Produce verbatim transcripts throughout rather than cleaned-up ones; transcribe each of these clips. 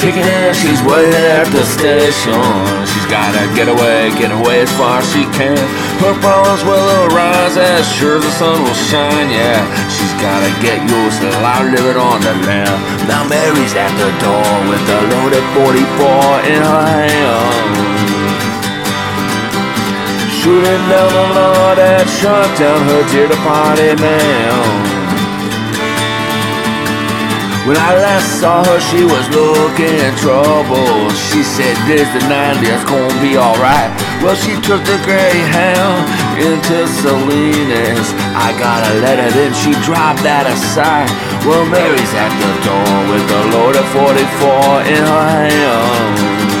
Taking her, she's waiting at the station. She's gotta get away, get away as far as she can. Her problems will arise as sure as the sun will shine, yeah. She's gotta get used to life living on the land. Now Mary's at the door with a loaded forty-four in her hand. Shooting down the law that shot down her dear departed man. When I last saw her, she was looking in trouble. She said, this the ninety, it's gonna be alright. Well, she took the Greyhound into Salinas. I got a letter, then she dropped that aside. Well, Mary's at the door with a loaded forty-four in her hand.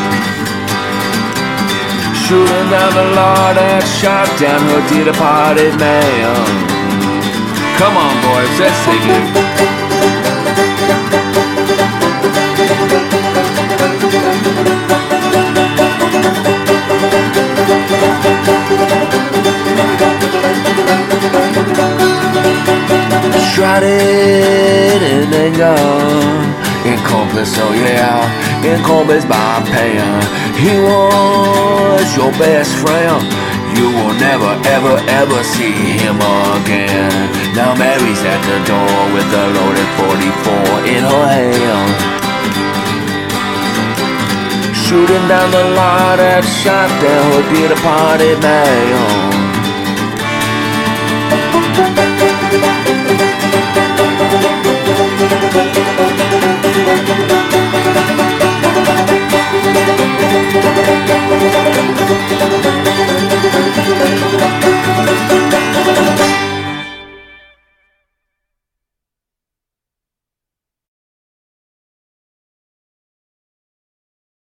Shooting down the law that shot down her dear departed man. Come on, boys, let's sing it. Shrouded in anger, encompassed, oh yeah, encompassed by pain. He was your best friend. You will never, ever, ever see him again. Now Mary's at the door with a loaded forty-four in her hand. Shooting down the line that shot down her dear departed man.